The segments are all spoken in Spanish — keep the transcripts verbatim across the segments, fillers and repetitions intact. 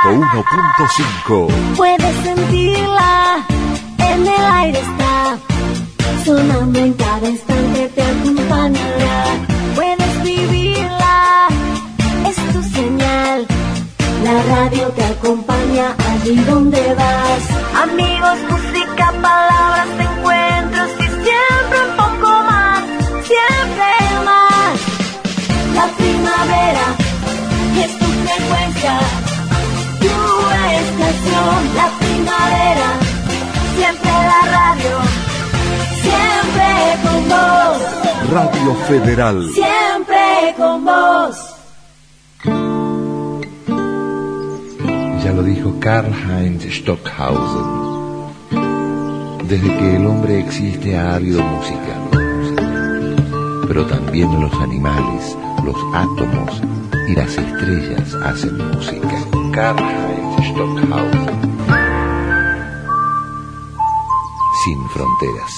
uno punto cinco. Puedes sentirla, en el aire está, sonando en cada instante te acompañará. Puedes vivirla, es tu señal, la radio te acompaña allí donde vas. Amigos, música, palabras, encuentros y siempre un poco más, siempre más. La primavera es tu frecuencia, tu estación. La primavera, siempre la radio, siempre con vos. Radio Federal. Siempre con vos. Ya lo dijo Karl-Heinz Stockhausen. Desde que el hombre existe ha habido música, pero también los animales, los átomos y las estrellas hacen música. Karl-Heinz Stockhausen. Sin fronteras.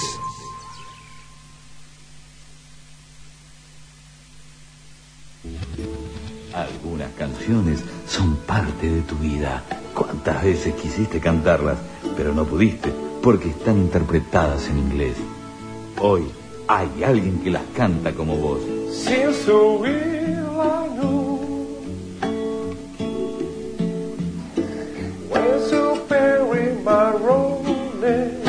Algunas canciones son parte de tu vida. ¿Cuántas veces quisiste cantarlas, pero no pudiste, porque están interpretadas en inglés? Hoy hay alguien que las canta como vos. Since the will I know, when to bury my rolling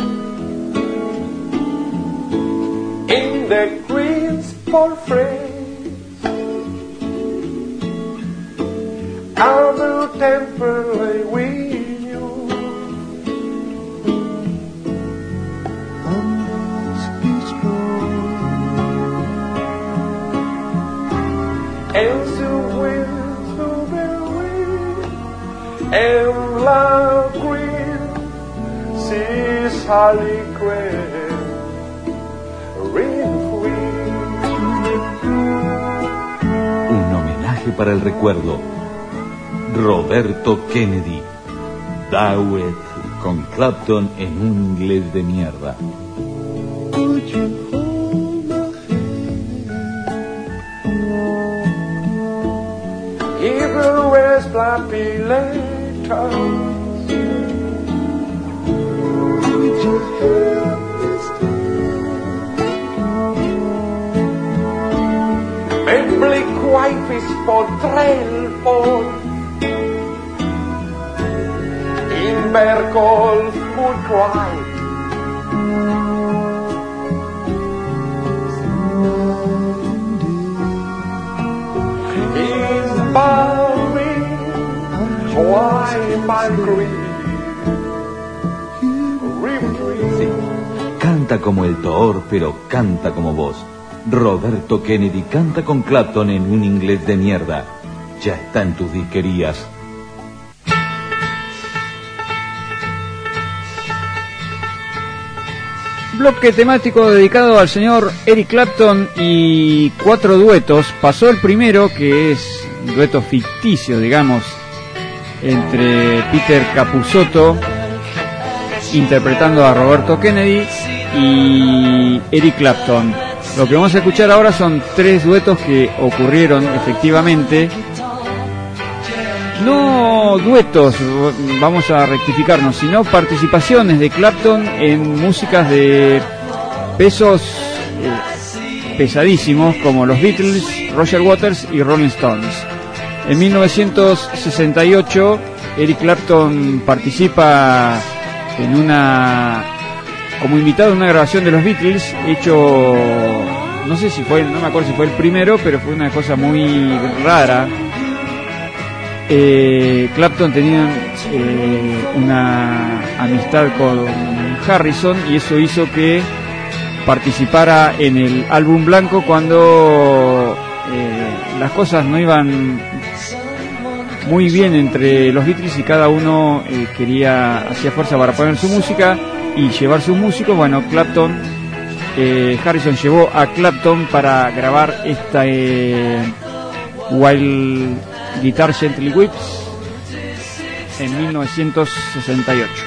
in the Queen's portrait, I will temporarily with you. On this beach and the winds will be and la green seas Harley Quinn Un homenaje para el recuerdo. Roberto Kennedy, Dawet con Clapton en un inglés de mierda. Even with floppy letters, en blick wife is for trail for in Berkol would cry. In Barry, why my grief? Sí, canta como el Toor, pero canta como vos. Roberto Kennedy canta con Clapton en un inglés de mierda. Ya está en tus disquerías. Bloque temático dedicado al señor Eric Clapton y cuatro duetos. Pasó el primero, que es un dueto ficticio, digamos, entre Peter Capusotto interpretando a Roberto Kennedy y Eric Clapton. Lo que vamos a escuchar ahora son tres duetos que ocurrieron efectivamente. No duetos, vamos a rectificarnos, sino participaciones de Clapton en músicas de pesos eh, pesadísimos como los Beatles, Roger Waters y Rolling Stones. En mil novecientos sesenta y ocho, Eric Clapton participa en una como invitado en una grabación de los Beatles, hecho, no sé si fue, no me acuerdo si fue el primero, pero fue una cosa muy rara. Eh, Clapton tenía eh, una amistad con Harrison y eso hizo que participara en el álbum blanco cuando eh, las cosas no iban muy bien entre los Beatles y cada uno eh, quería, hacía fuerza para poner su música y llevar sus músicos. Bueno, Clapton, eh, Harrison llevó a Clapton para grabar esta eh, Wild Guitar Gently Weeps en mil novecientos sesenta y ocho.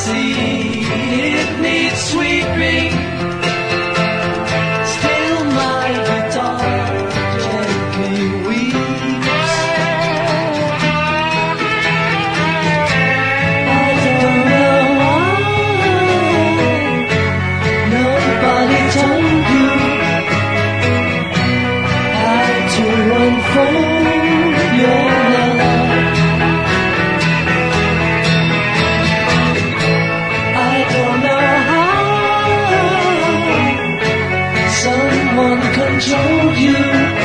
see it needs sweeping. Still my guitar gently weeps. I don't know why nobody told you how to unfold your love. I don't know how someone controlled you.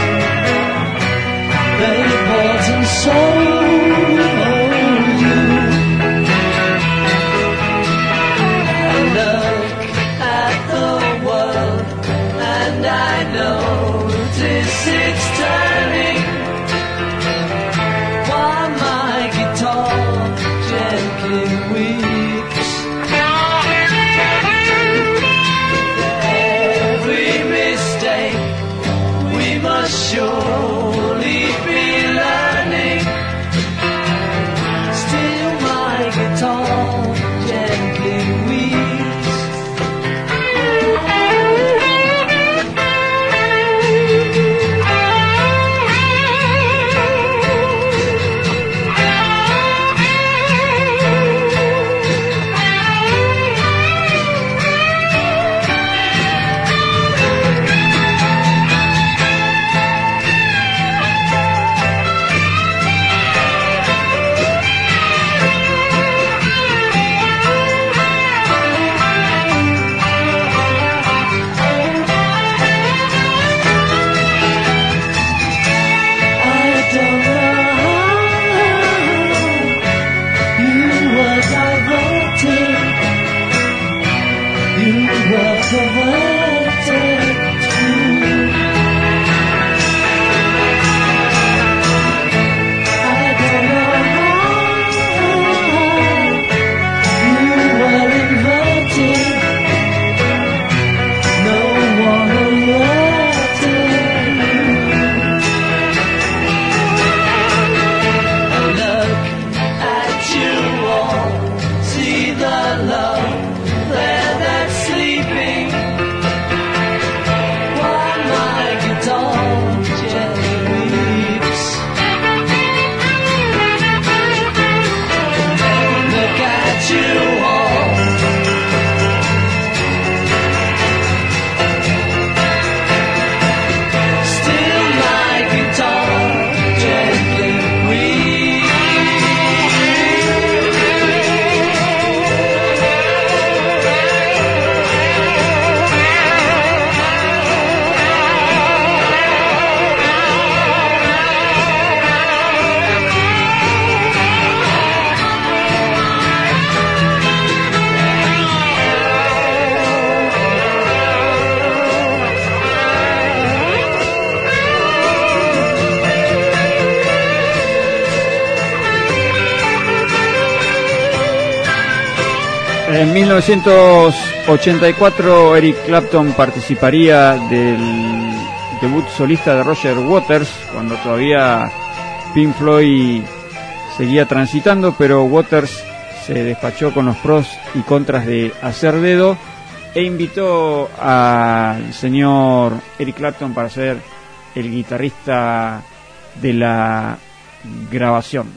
They bought and sold you. I look at the world and I notice it's turning. While my guitar gently weeps. Every mistake we must surely be learning. Still my guitar gently weeps. En mil novecientos ochenta y cuatro Eric Clapton participaría del debut solista de Roger Waters, cuando todavía Pink Floyd seguía transitando, pero Waters se despachó con los pros y contras de hacer dedo e invitó al señor Eric Clapton para ser el guitarrista de la grabación.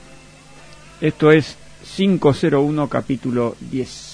Esto es quinientos uno capítulo diez.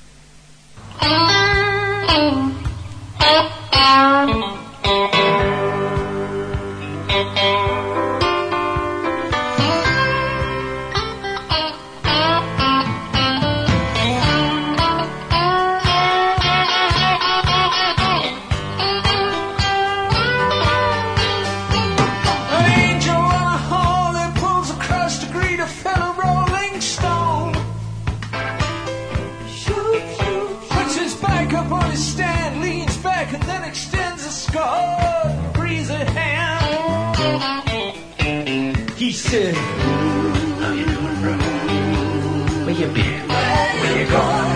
Said, how you doing, bro? Where you been? Where you gone?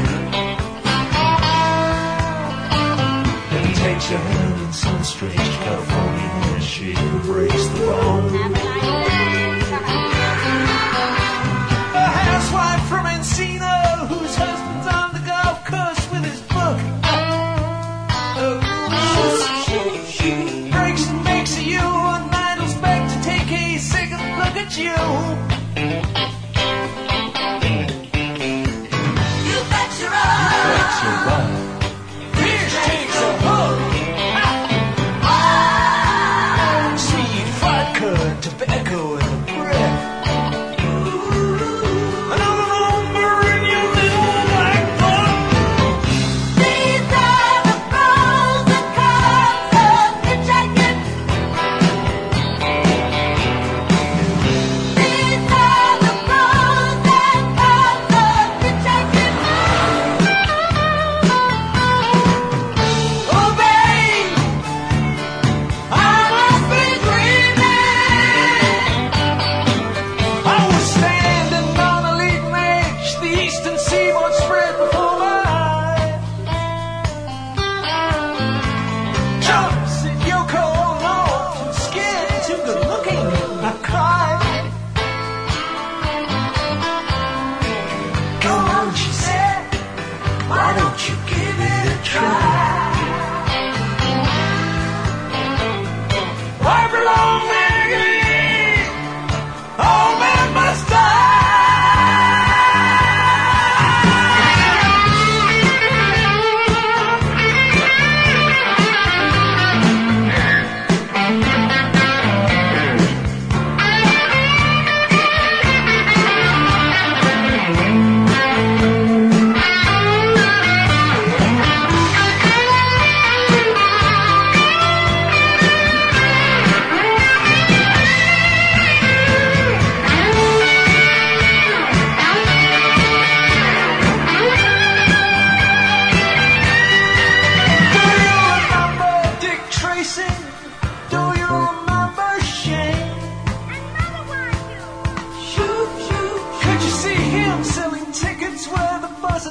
Let me take your hand in some strange California handshake and embrace the bone. A housewife from Encino whose husband's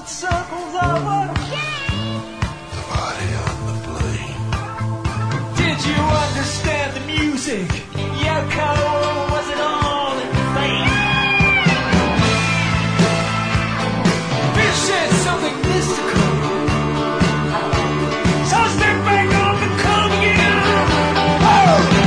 with circles over the body on the plane. Did you understand the music? Yoko, was it all in vain? Fish said something mystical. So step back on the come again. Oh!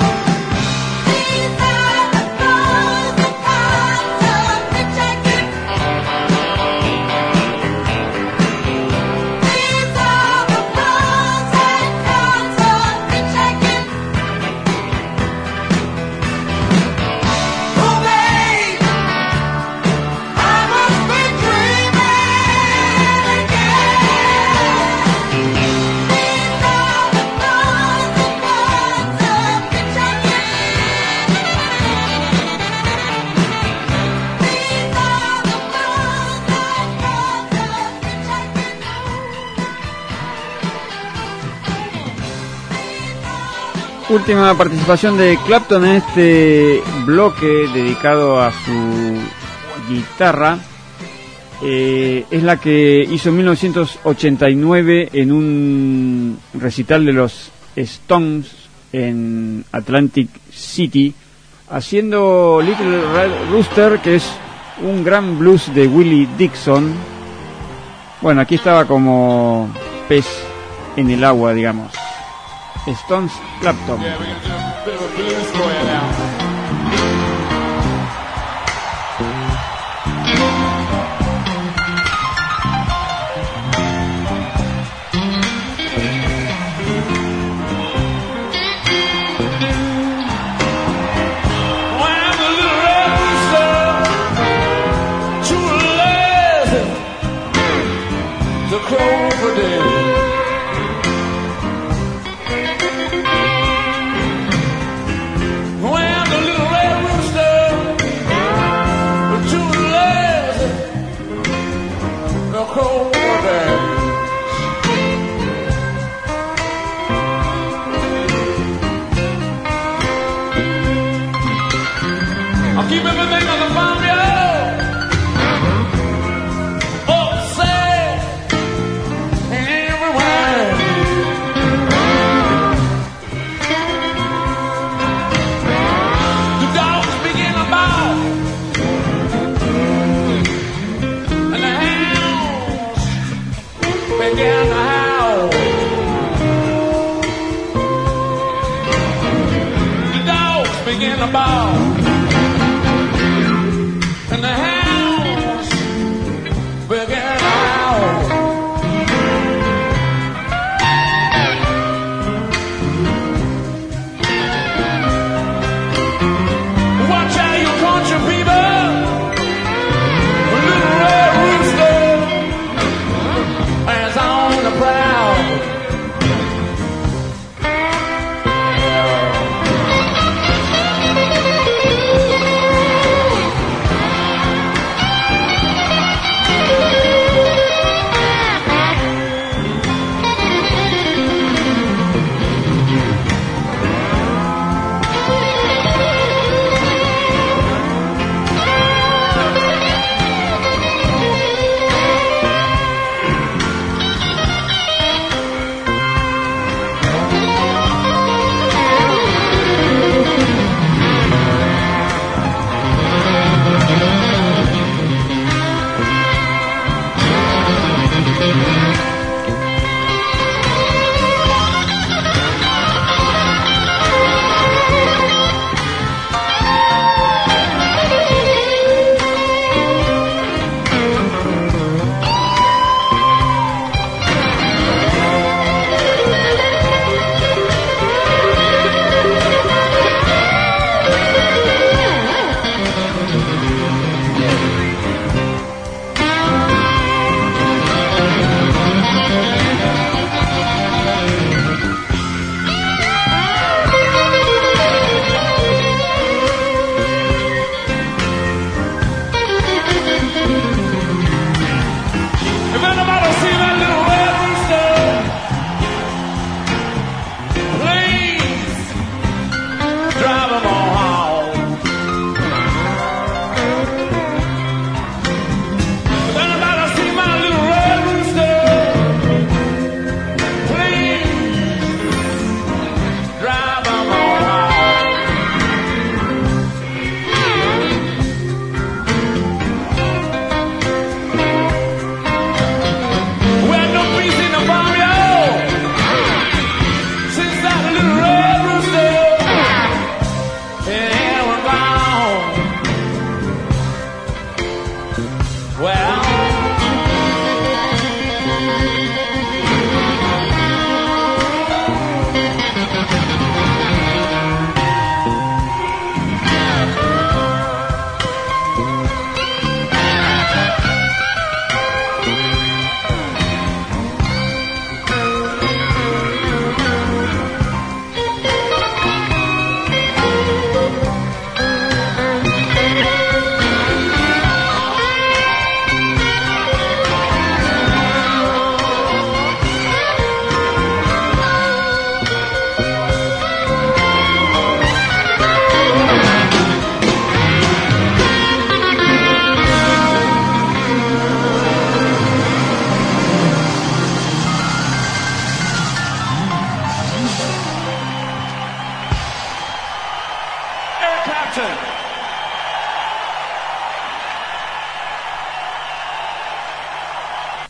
Última participación de Clapton en este bloque dedicado a su guitarra. Eh, es la que hizo en mil novecientos ochenta y nueve en un recital de los Stones en Atlantic City, haciendo Little Red Rooster, que es un gran blues de Willie Dixon. Bueno, aquí estaba como pez en el agua, digamos. Stones, Clapton. Yeah, we're gonna do a bit of a blues for you now.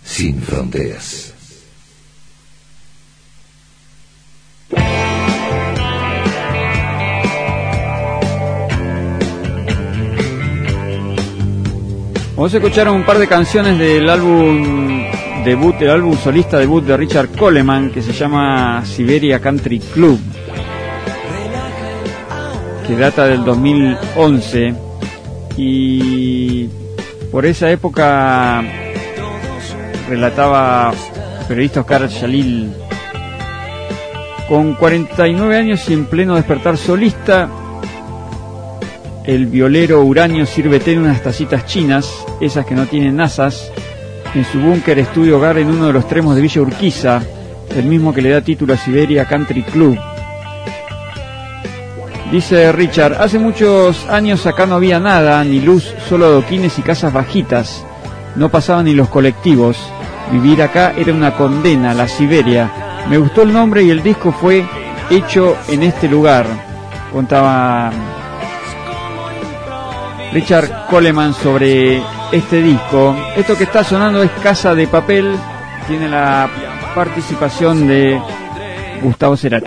sin fronteras. Vamos a escuchar un par de canciones del álbum debut, el álbum solista debut de Richard Coleman, que se llama Siberia Country Club, que data del dos mil once, y por esa época relataba el periodista Oscar Jalil: con cuarenta y nueve años y en pleno despertar solista, el violero Uranio sirve té en unas tacitas chinas, esas que no tienen asas, en su búnker estudio hogar en uno de los extremos de Villa Urquiza, el mismo que le da título a Siberia Country Club. Dice Richard: hace muchos años acá no había nada, ni luz, solo adoquines y casas bajitas, no pasaban ni los colectivos, vivir acá era una condena, la Siberia. Me gustó el nombre y el disco fue hecho en este lugar, contaba Richard Coleman sobre este disco. Esto que está sonando es Casa de Papel, tiene la participación de Gustavo Cerati.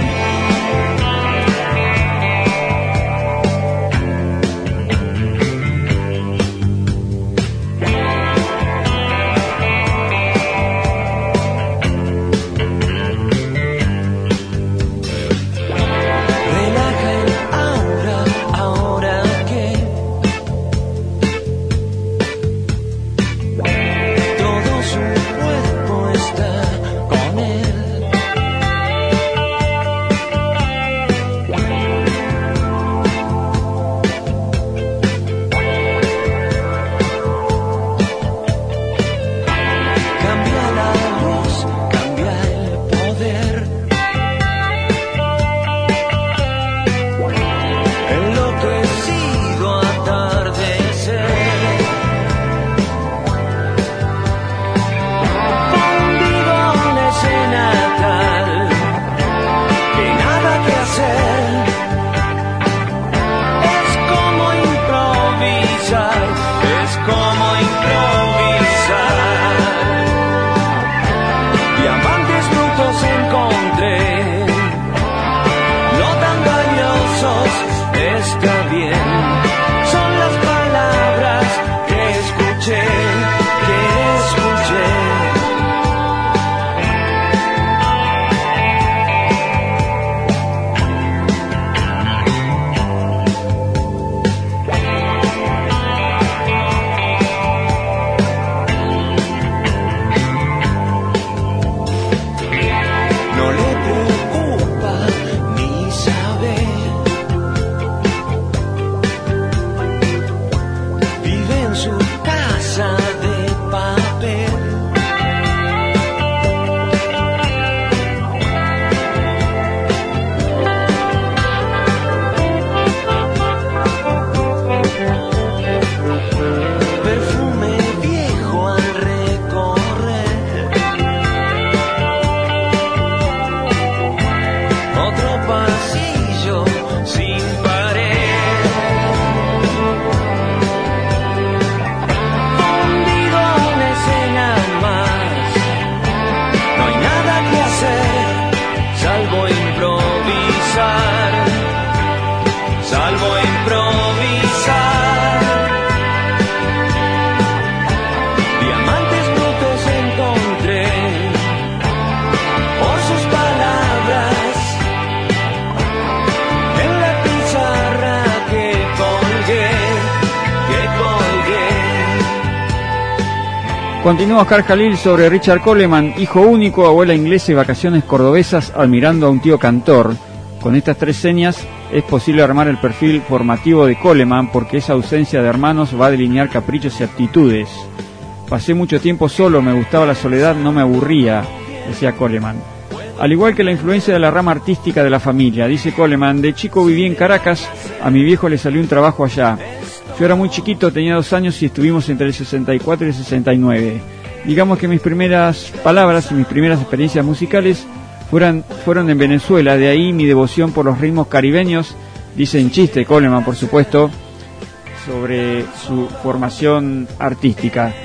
Continúa Oscar Jalil sobre Richard Coleman: hijo único, abuela inglesa y vacaciones cordobesas admirando a un tío cantor. Con estas tres señas es posible armar el perfil formativo de Coleman, porque esa ausencia de hermanos va a delinear caprichos y aptitudes. Pasé mucho tiempo solo, me gustaba la soledad, no me aburría, decía Coleman. Al igual que la influencia de la rama artística de la familia, dice Coleman: de chico viví en Caracas, a mi viejo le salió un trabajo allá. Yo era muy chiquito, tenía dos años y estuvimos entre el sesenta y cuatro y el sesenta y nueve. Digamos que mis primeras palabras y mis primeras experiencias musicales fueron, fueron en Venezuela, de ahí mi devoción por los ritmos caribeños, dice en chiste Coleman, por supuesto, sobre su formación artística.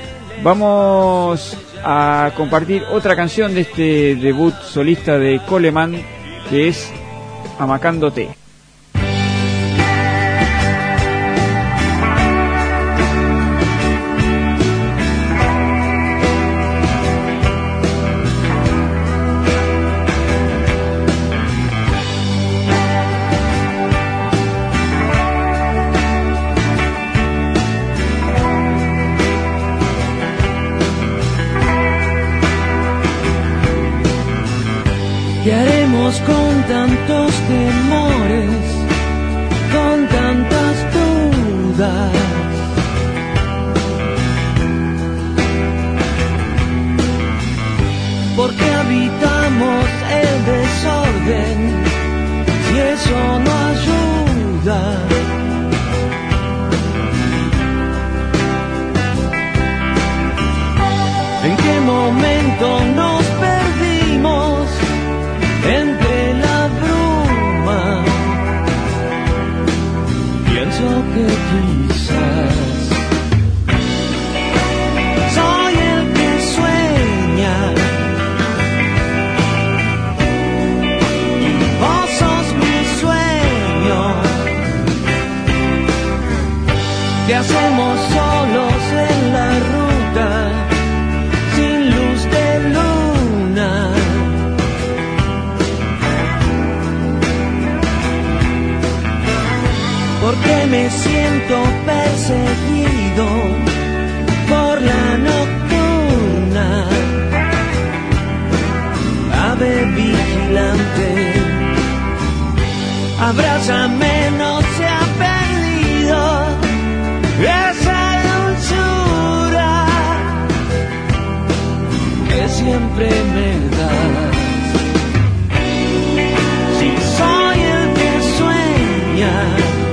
Vamos a compartir otra canción de este debut solista de Coleman, que es Amacándote. ¿Qué haremos con tantos temores, con tantas dudas? ¿Por qué habitamos el desorden si eso no ayuda? ¿En qué momento nos perdimos entre la bruma? Pienso que quizás soy el que sueña y vos sos mi sueño. ¿Qué hacemos solos en la ruta sin luz de luna? Porque me siento perseguido por la nocturna, ave vigilante, abrázame, no se ha perdido esa dulzura que siempre me das. Si soy el que sueña,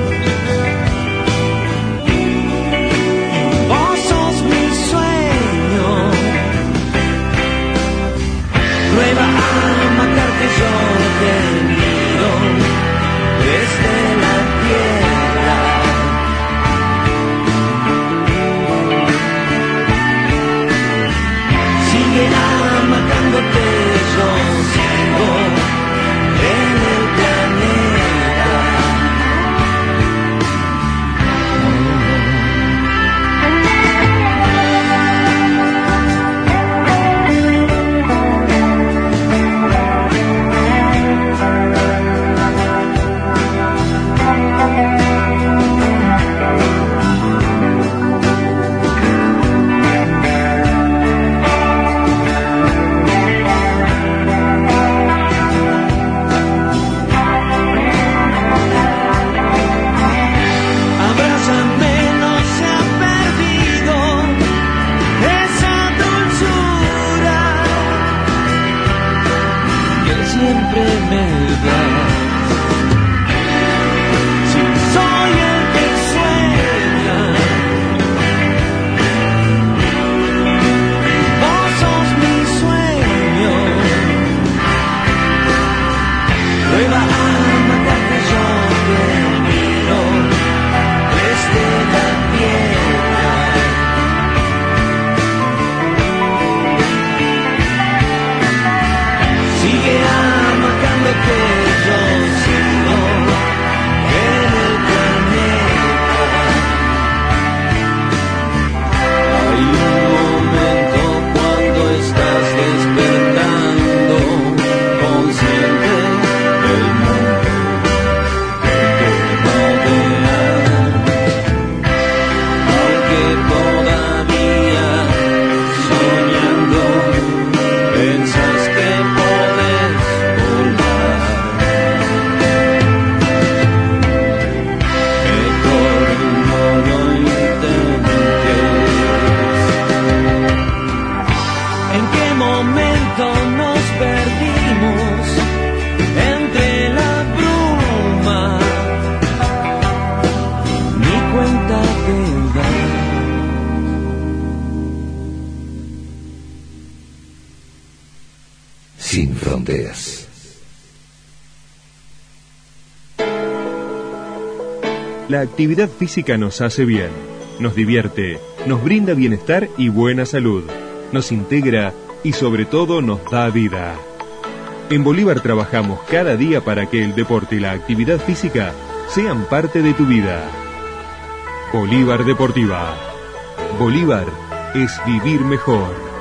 prueba a matar que yo te miro desde la tierra. Sigue amacándote, yo sigo en el planeta. Sin fronteras. La actividad física nos hace bien, nos divierte nos brinda bienestar y buena salud, nos integra y sobre todo nos da vida. En Bolívar trabajamos cada día para que el deporte y la actividad física sean parte de tu vida. Bolívar Deportiva. Bolívar es vivir mejor.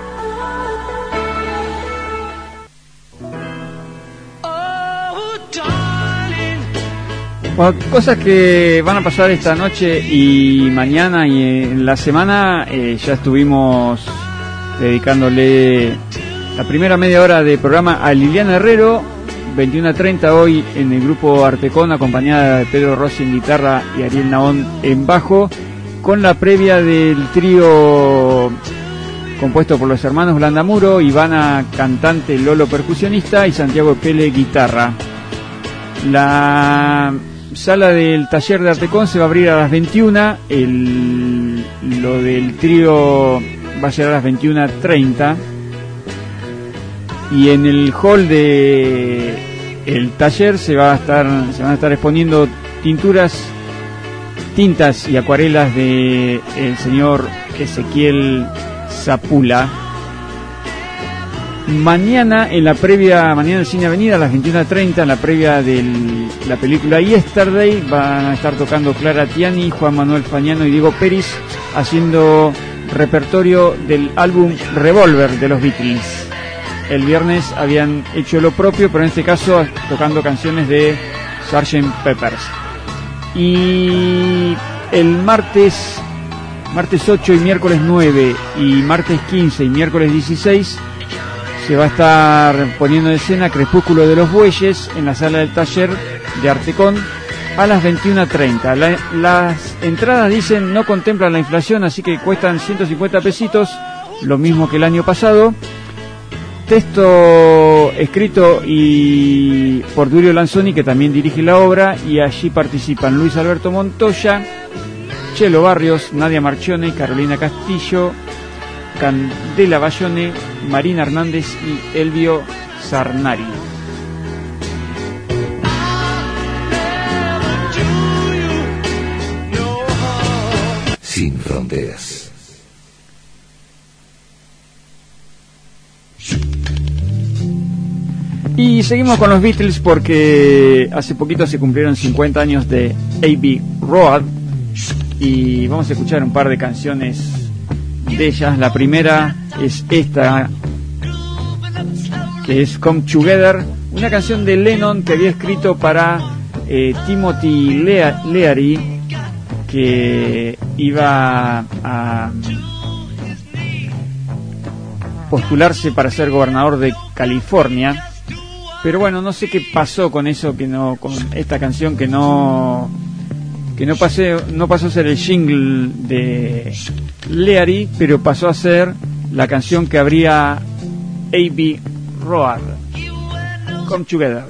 Bueno, cosas que van a pasar esta noche y mañana y en la semana, eh, ya estuvimos dedicándole la primera media hora de programa a Liliana Herrero, veintiuno a treinta hoy en el grupo Artecón, acompañada de Pedro Rossi en guitarra y Ariel Naón en bajo, con la previa del trío compuesto por los hermanos Blandamuro, Ivana cantante, Lolo percusionista y Santiago Pele guitarra. La sala del taller de Artecón se va a abrir a las veintiuna, el, lo del trío va a ser a las veintiuno a treinta, y en el hall de el taller se va a estar se van a estar exponiendo tinturas, tintas y acuarelas de el señor Ezequiel Zapula. Mañana en la previa, mañana en Cine Avenida a las veintiuno a treinta, en la previa de la película Yesterday, van a estar tocando Clara Tiani, Juan Manuel Fagnano y Diego Peris, haciendo repertorio del álbum Revolver de los Beatles. El viernes habían hecho lo propio, pero en este caso tocando canciones de sergeant Peppers. Y el martes, martes ocho y miércoles nueve, y martes quince y miércoles dieciséis, se va a estar poniendo en escena Crepúsculo de los Bueyes en la sala del taller de Artecón a las veintiuno a treinta. La, las entradas, dicen, no contemplan la inflación, así que cuestan ciento cincuenta pesitos, lo mismo que el año pasado. Texto escrito y por Durio Lanzoni, que también dirige la obra, y allí participan Luis Alberto Montoya, Chelo Barrios, Nadia Marchione, Carolina Castillo, Candela Bayone, Marina Hernández y Elvio Sarnari. Sin fronteras. Y seguimos con los Beatles porque hace poquito se cumplieron cincuenta años de Abbey Road y vamos a escuchar un par de canciones de ellas. La primera es esta, que es Come Together, una canción de Lennon que había escrito para eh, Timothy Lea- Leary, que iba a postularse para ser gobernador de California. Pero bueno, no sé qué pasó con eso, que no, con esta canción que no que no pasé, no pasó a ser el jingle de Leary, pero pasó a ser la canción que abría Abbey Road, Come Together.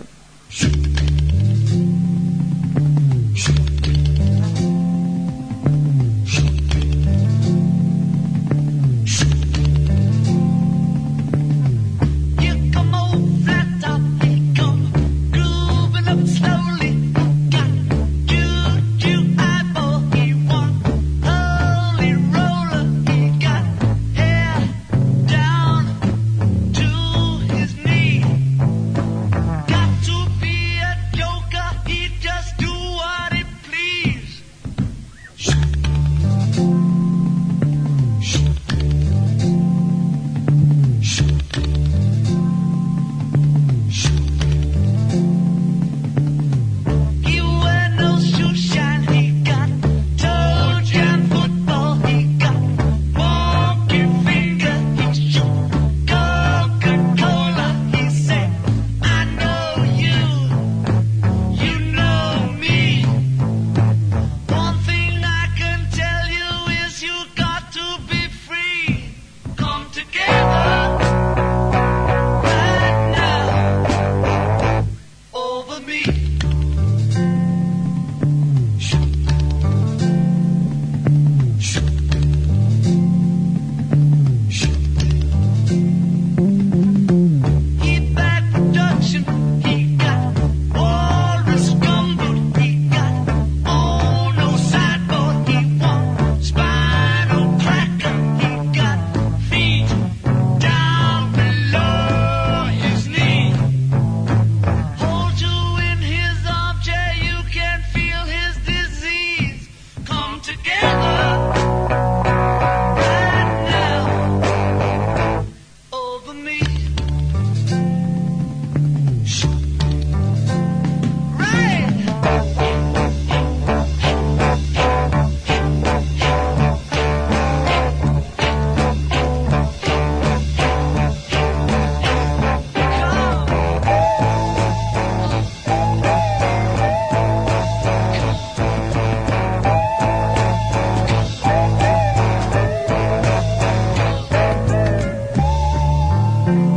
Got to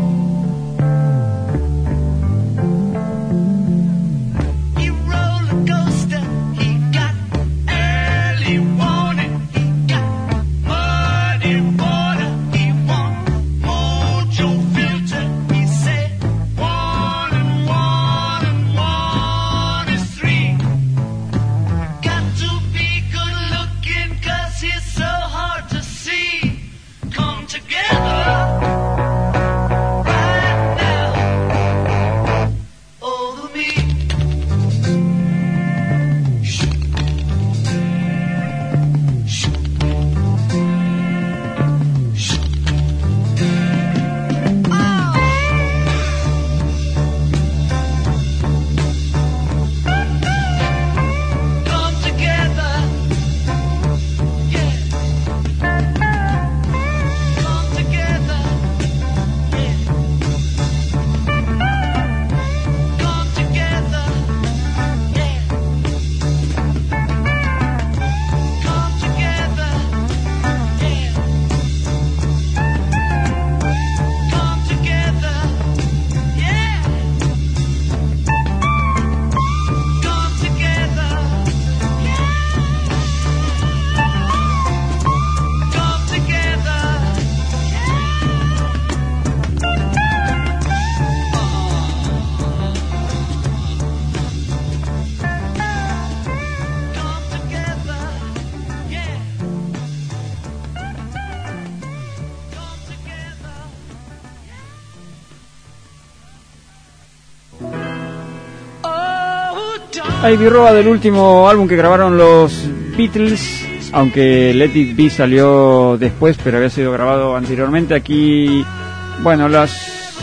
Ivy Roa, del último álbum que grabaron los Beatles, aunque Let It Be salió después, pero había sido grabado anteriormente. Aquí, bueno, las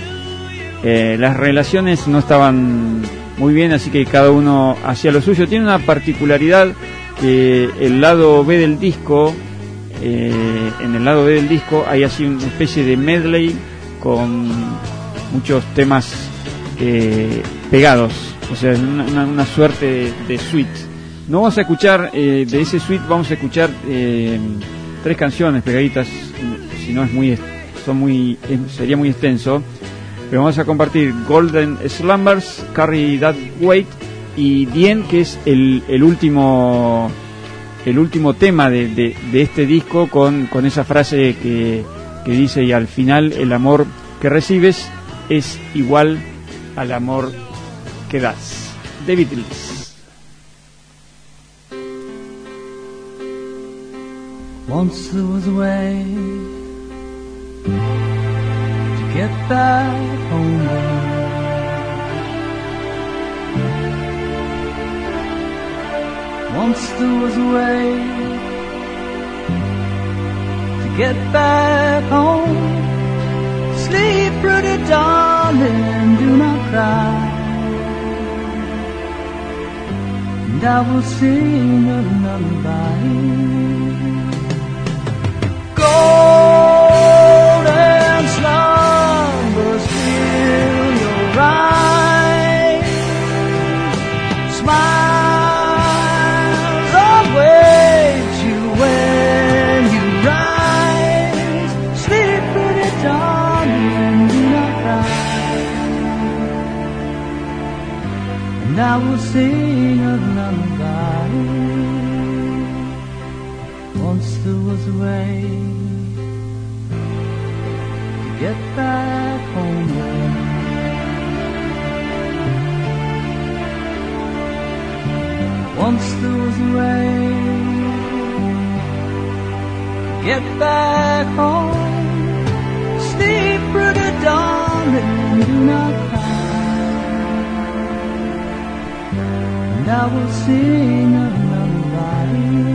eh, las relaciones no estaban muy bien, así que cada uno hacía lo suyo. Tiene una particularidad que el lado B del disco, eh, en el lado B del disco hay así una especie de medley con muchos temas eh, pegados. O sea, una, una, una suerte de, de suite. No vamos a escuchar eh, de ese suite, vamos a escuchar eh, tres canciones pegaditas, si no es muy, son muy, sería muy extenso. Pero vamos a compartir Golden Slumbers, Carry That Weight y Dien, que es el, el último, el último tema de, de, de este disco, con, con esa frase que, que dice: y al final el amor que recibes es igual al amor que das. The Beatles. Once there was a way to get back home. Once there was a way to get back home. Sleep, pretty darling, do not cry. And I will sing a lullaby. Golden slumbers fill your eyes. Smiles await you when you rise. Sleep, pretty darling, do not cry. And I will sing a lullaby. Once there was a way to get back home. Once there was a way to get back home. Sleep, pretty darling, do not cry. And I will sing a lullaby.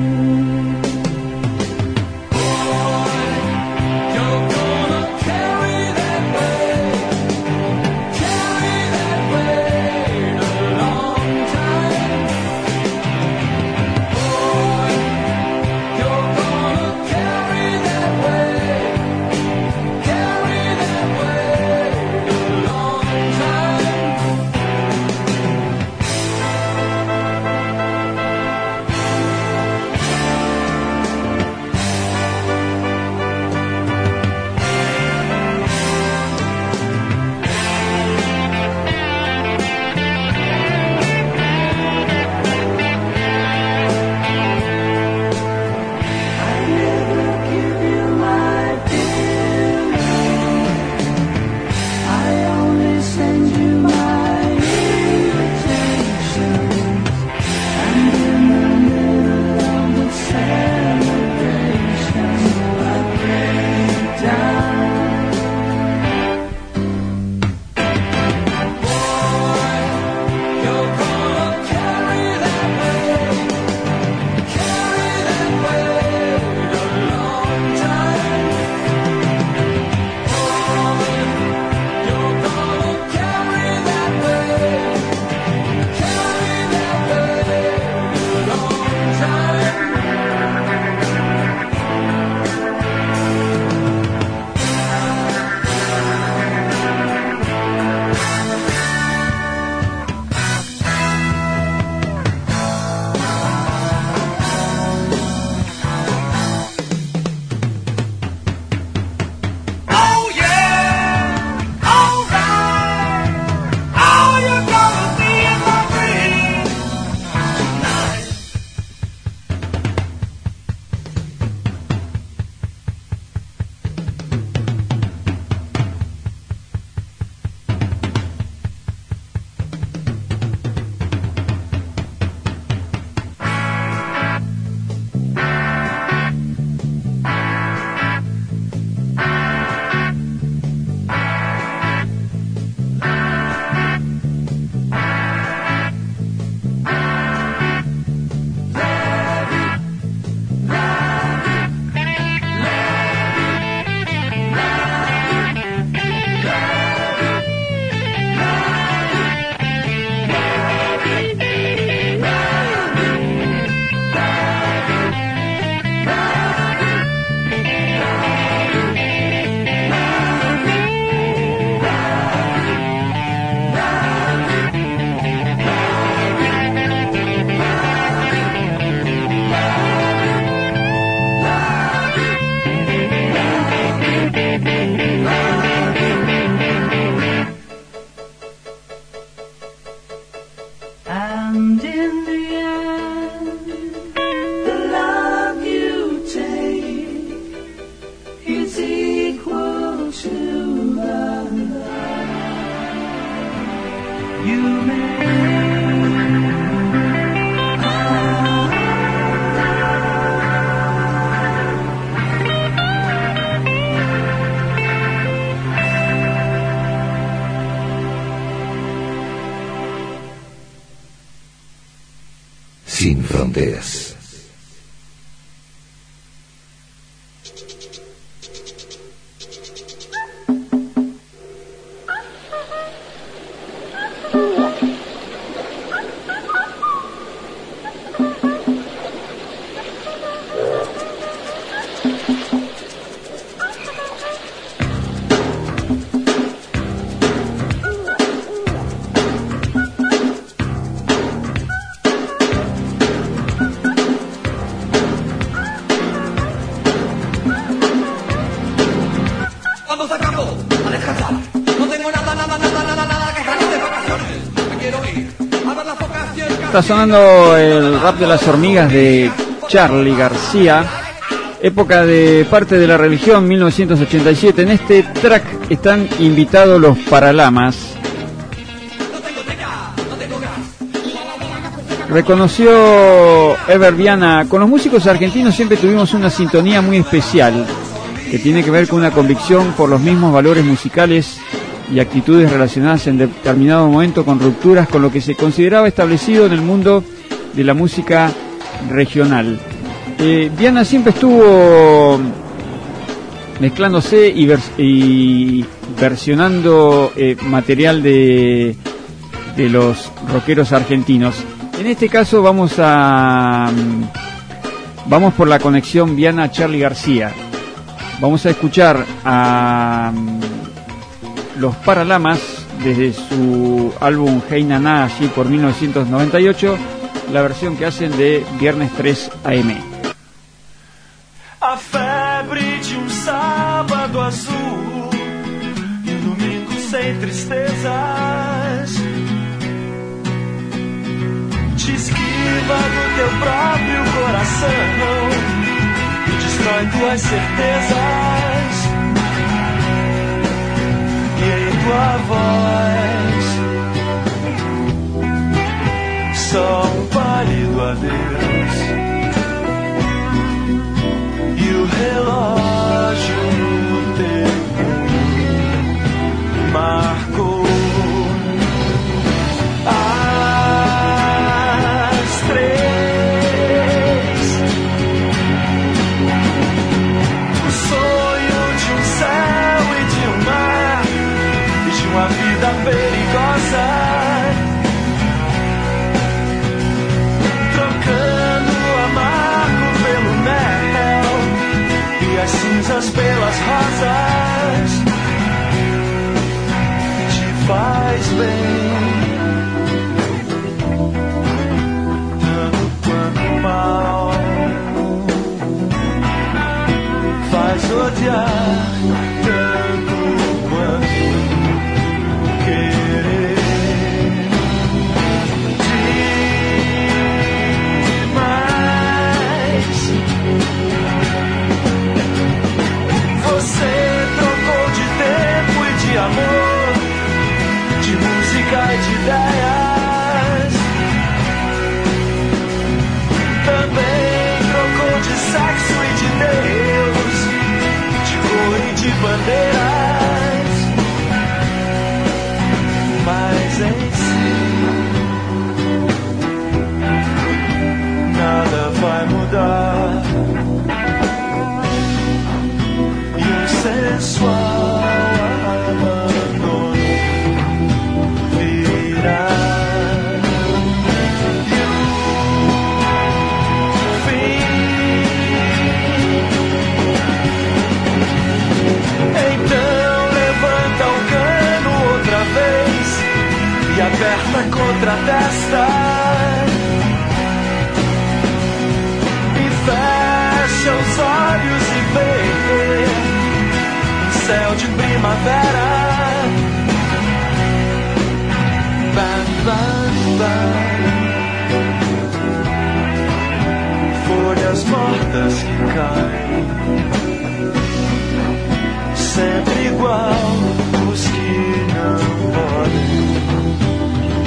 Sin fronteras. Está sonando el rap de las hormigas de Charly García, época de Parte de la Religión, mil novecientos ochenta y siete. En este track están invitados los Paralamas. Reconoció Ever Viana: con los músicos argentinos siempre tuvimos una sintonía muy especial, que tiene que ver con una convicción por los mismos valores musicales y actitudes relacionadas en determinado momento con rupturas con lo que se consideraba establecido en el mundo de la música regional. Eh, Viana siempre estuvo mezclándose y, vers y versionando eh, material de, de los rockeros argentinos. En este caso vamos a vamos por la conexión Viana-Charly García. Vamos a escuchar a los Paralamas desde su álbum Hey Naná, allí por mil novecientos noventa y ocho, la versión que hacen de Viernes tres A M. A febre de um sábado azul e um domingo sem tristezas te esquiva do teu próprio coração e destrói tuas certezas. E em tua voz só um pálido adeus e o relógio no teu punho marcou as três. O sonho de um céu e de um mar, uma vida perigosa, trocando o amargo pelo mel e as cinzas pelas rosas, te faz bem tanto quanto mal, faz odiar tanto quanto amor, de música e de ideias. Também trocou de sexo e de Deus, de cor e de bandeiras. Mas em si nada vai mudar. E um sensual aperta contra a testa e fecha os olhos e vê um céu de primavera. Bam, bam, bam. Folhas mortas que caem, sempre igual os que não podem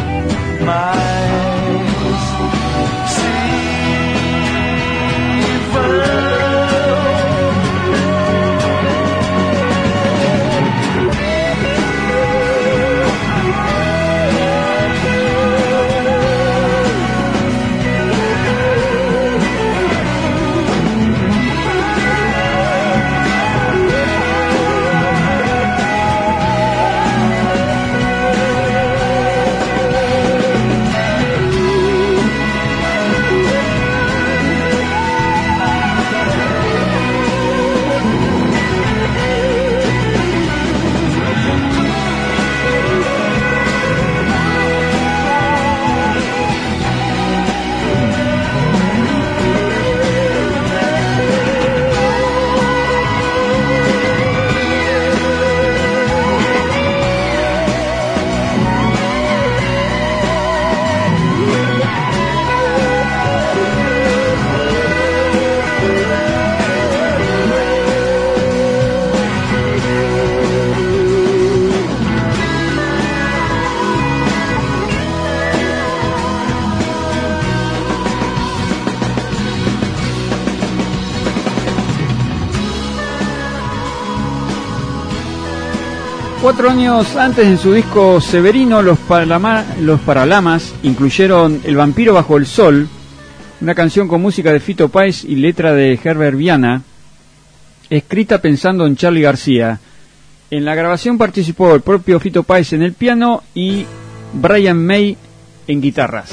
Cuatro años antes, en su disco Severino, los, Palama, los Paralamas incluyeron El vampiro bajo el sol, una canción con música de Fito Páez y letra de Herbert Viana, escrita pensando en Charly García. En la grabación participó el propio Fito Páez en el piano y Brian May en guitarras.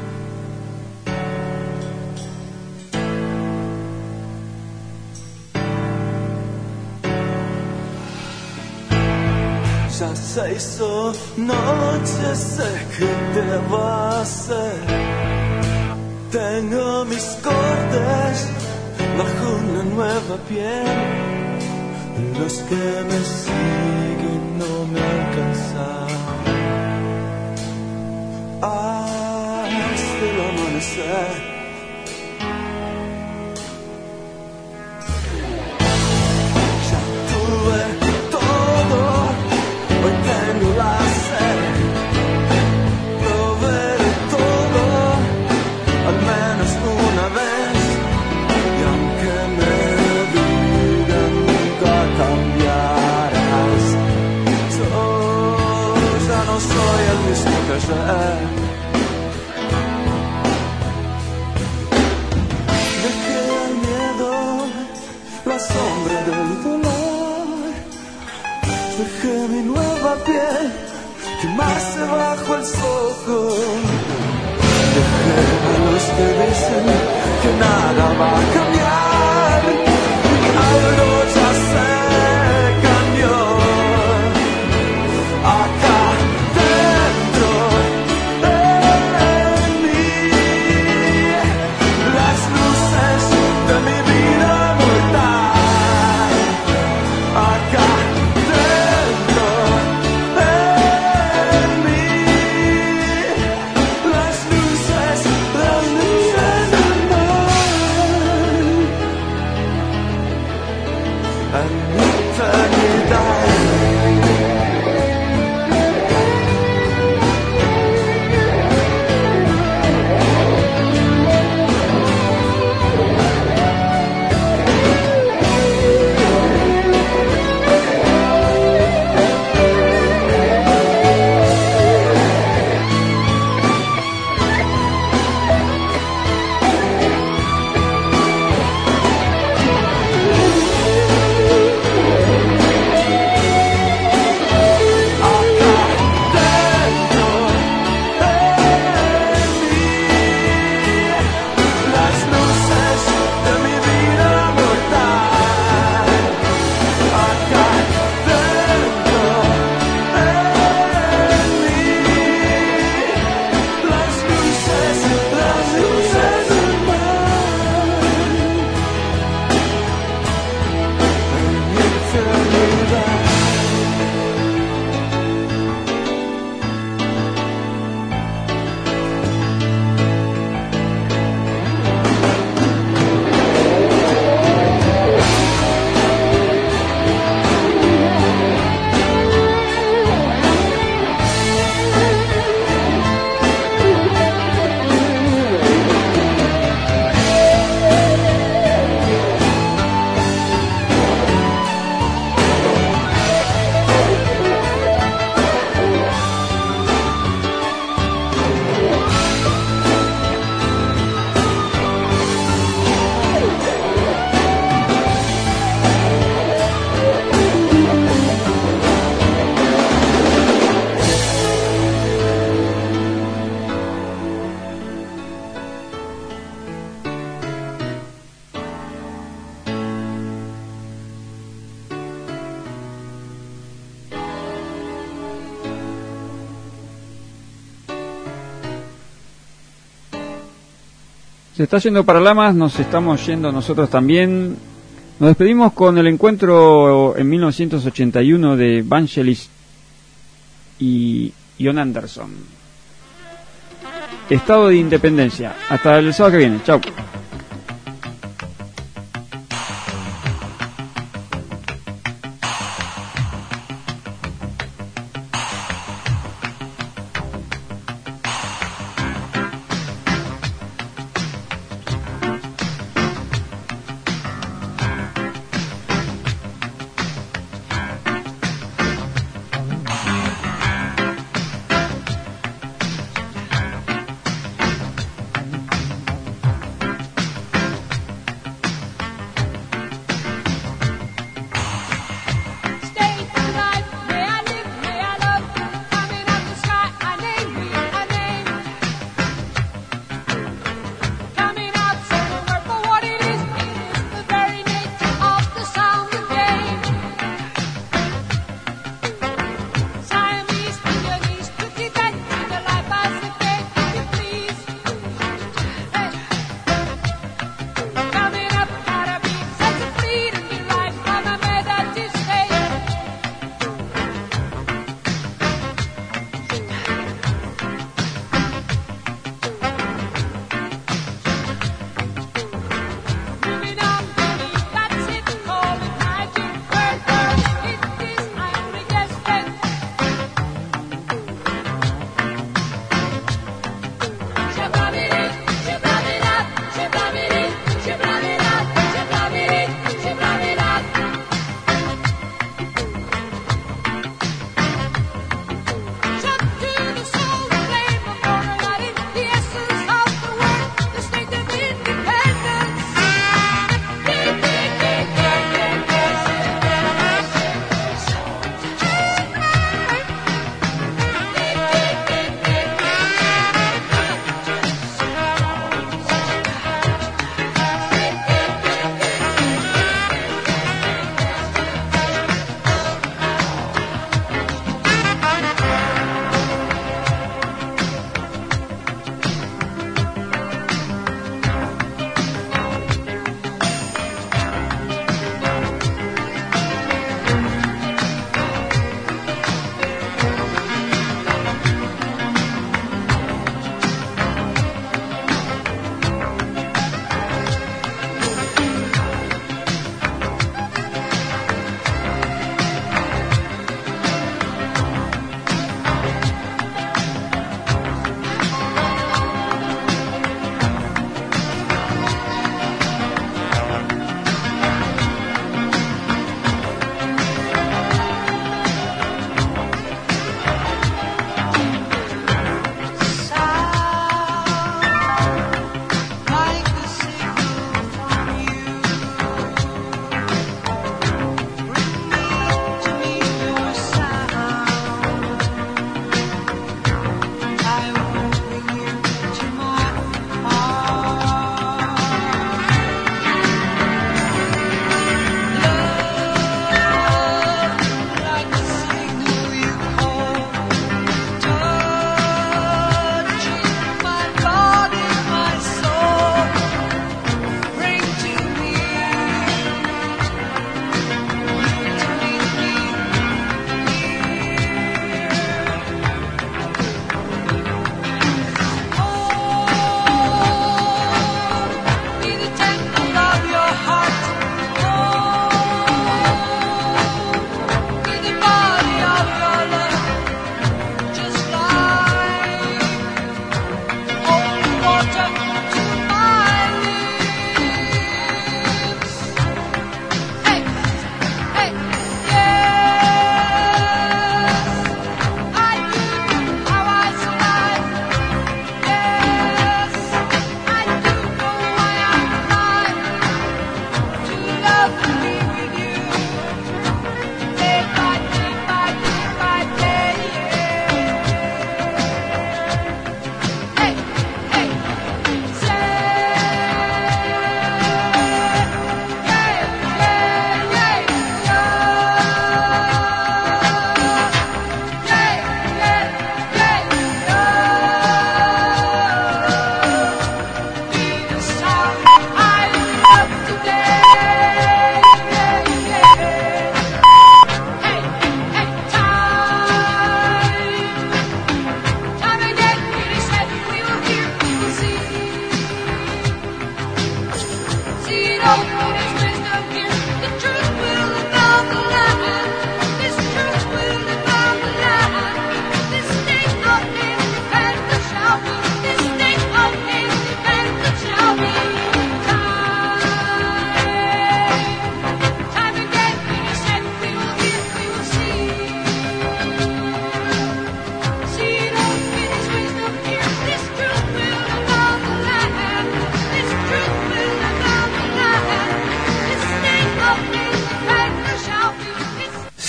Ya se hizo noche, sé que te va a hacer. Tengo mis cortes bajo una nueva piel. Los que me siguen no me alcanzan hasta el amanecer. Dejé el miedo, la sombra del dolor. Dejé mi nueva piel quemarse bajo el sol. Dejé a los que dicen que nada va a cambiar. Algo ya se cambió. Acá Se está yendo Paralamas, nos estamos yendo nosotros también. Nos despedimos con el encuentro en mil novecientos ochenta y uno de Vangelis y Ian Anderson. Estado de Independencia. Hasta el sábado que viene. Chau.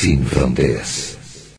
Sin fronteras.